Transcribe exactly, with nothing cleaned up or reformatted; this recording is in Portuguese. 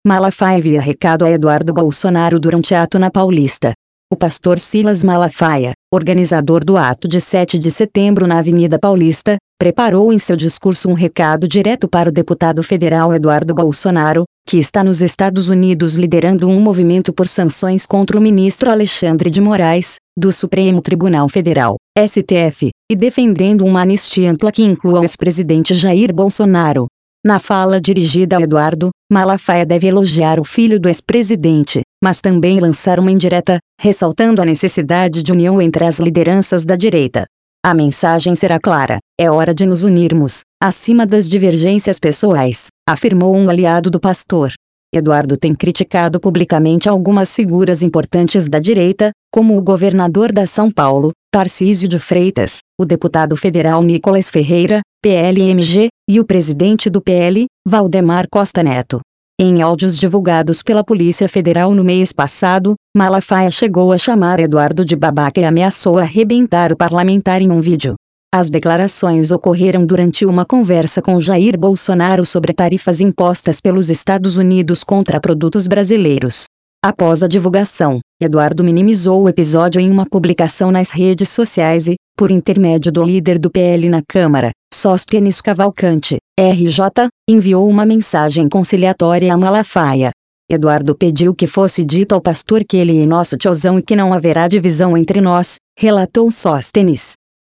Malafaia envia recado a Eduardo Bolsonaro durante ato na Paulista. O pastor Silas Malafaia, organizador do ato de sete de setembro na Avenida Paulista, preparou em seu discurso um recado direto para o deputado federal Eduardo Bolsonaro, que está nos Estados Unidos liderando um movimento por sanções contra o ministro Alexandre de Moraes, do Supremo Tribunal Federal, S T F, e defendendo uma anistia ampla que inclua o ex-presidente Jair Bolsonaro. Na fala dirigida a Eduardo, Malafaia deve elogiar o filho do ex-presidente, mas também lançar uma indireta, ressaltando a necessidade de união entre as lideranças da direita. A mensagem será clara: é hora de nos unirmos, acima das divergências pessoais, afirmou um aliado do pastor. Eduardo tem criticado publicamente algumas figuras importantes da direita, como o governador da São Paulo, Tarcísio de Freitas, o deputado federal Nicolas Ferreira, P L M G, e o presidente do P L, Valdemar Costa Neto. Em áudios divulgados pela Polícia Federal no mês passado, Malafaia chegou a chamar Eduardo de babaca e ameaçou arrebentar o parlamentar em um vídeo. As declarações ocorreram durante uma conversa com Jair Bolsonaro sobre tarifas impostas pelos Estados Unidos contra produtos brasileiros. Após a divulgação, Eduardo minimizou o episódio em uma publicação nas redes sociais e, por intermédio do líder do P L na Câmara, Sóstenes Cavalcante, R J, enviou uma mensagem conciliatória a Malafaia. Eduardo pediu que fosse dito ao pastor que ele é nosso tiozão e que não haverá divisão entre nós, relatou Sóstenes.